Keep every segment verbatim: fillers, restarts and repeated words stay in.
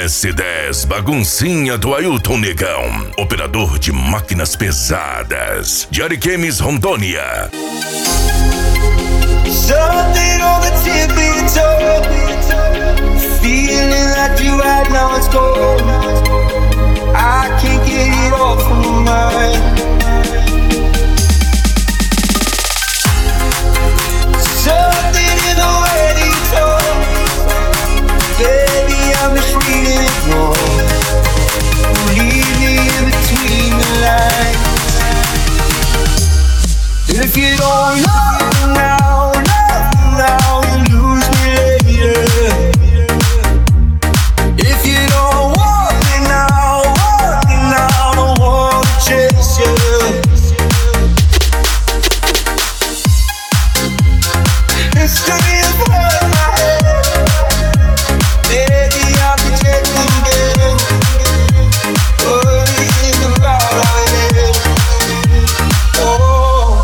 S dez, baguncinha do Ailton Negão. Operador de máquinas pesadas, de Ariquemes, Rondônia. Something on the tip of your toe, feeling that you had, now it's gone. I can't get it off from my mind. Something in the way that you talk, baby, I'm just reading it wrong. Leave me in between the lines. If you don't love me now, now you lose me later. If you don't want me now, want me now, don't wanna chase you. History is what I had. Baby, I'm rejecting again. What is it about our head? Oh.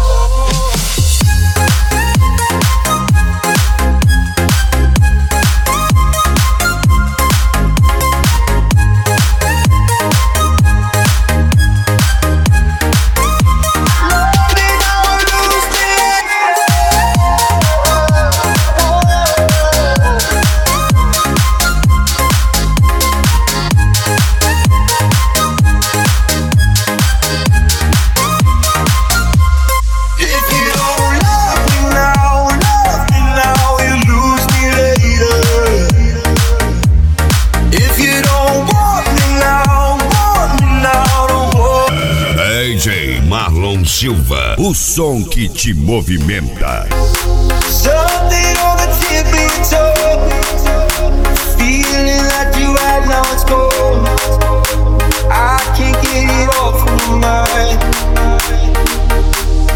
Silva, o som que te movimenta. Something on the tip of your toe, feeling that you had, now it's gone. I can't get it off from my mind.